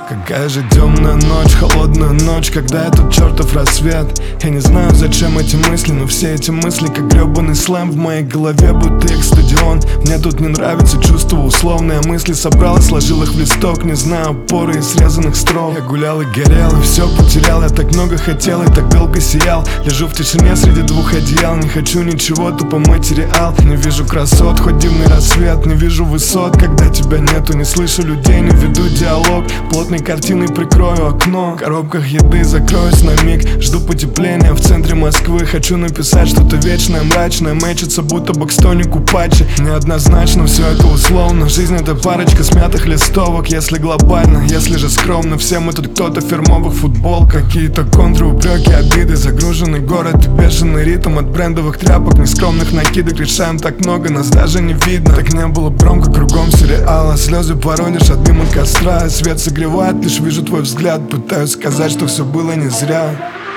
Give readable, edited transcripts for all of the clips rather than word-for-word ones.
Какая же темная ночь, холодная ночь, когда этот чертов рассвет. Я не знаю, зачем эти мысли, но все эти мысли, как гребаный слэм в моей голове, будто их стадион. Мне тут не нравится чувство условное, мысли собрал и сложил их в листок. Не знаю опоры из срезанных строк. Я гулял и горел, и все потерял. Я так много хотел и так долго сиял. Лежу в тишине среди двух одеял. Не хочу ничего, тупо материал. Не вижу красот, хоть дивный рассвет. Не вижу высот, когда тебя нету. Не слышу людей, не веду диалог. Плотной картиной прикрою окно. В коробках еды закроюсь на миг. Жду потепления в центре Москвы. Хочу написать что-то вечное, мрачное. Мэчится, будто бы к стонику патчи. Неоднозначно, все это условно. Жизнь — это парочка смятых листовок. Если глобально, если же скромно. Все мы тут кто-то в фирмовых футболках. Какие-то контры, упреки, обиды. Загруженный город и бешеный ритм. От брендовых тряпок, нескромных накидок. Решаем так много, нас даже не видно. Так не было громко, кругом сериала. Слезы порой лишь от дыма костра. Свет согревает, лишь вижу твой взгляд. Пытаюсь сказать, что все было не зря.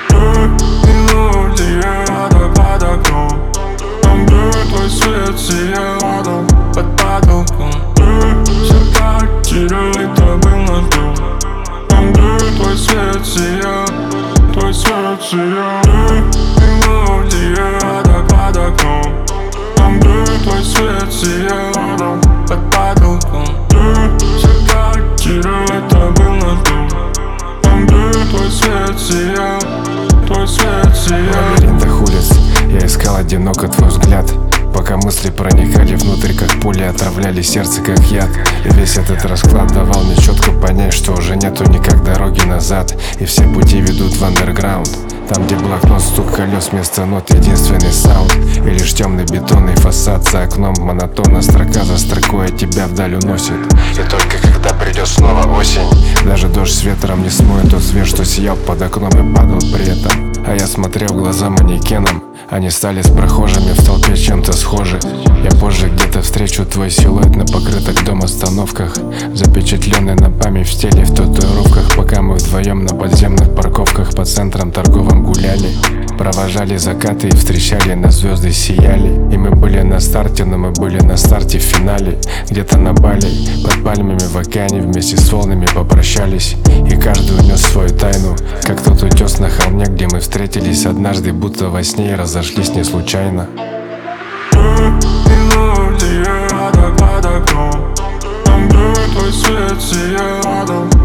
Мелодия под окном. Там, где твой свет сиял под потолком. Все так теряли, то был наш дом. Там, где твой свет сиял, твой свет сиял. Мелодия под окном. Там, где твой свет сиял под потолком. Все так теряли, то был наш дом. Там, где твой свет сиял, твой свет сиял. В лабиринтах улиц я искал одиноко твой взгляд, пока мысли проникали внутрь, как пули, отравляли сердце, как яд. И весь этот расклад давал мне четко понять, что уже нету никак дороги назад. И все пути ведут в андерграунд. Там, где блокнот, стук колес, вместо нот единственный саунд. И лишь темный бетонный фасад за окном. Монотонно, строка за строкой, тебя вдаль уносит. И только когда придет снова осень, даже дождь с ветром не смоет тот свет, что сиял под окном и падал при этом. А я смотрел в глаза манекенам. Они стали с прохожими в толпе чем-то схожи. Я позже где-то встречу твой силуэт на покрытых дом остановках, запечатленный на память в теле в татуировках. Пока мы вдвоем на подземных парковках по центрам торговым гуляли, провожали закаты и встречали, на звезды сияли. И мы были на старте, но мы были на старте в финале. Где-то на Бали, под пальмами в океане, вместе с волнами попрощались. И каждый унес свою тайну, как тот утес на холме, где мы встретились однажды, будто во сне, и разошлись не случайно. Мелодия под окном. Там, где твой свет сиял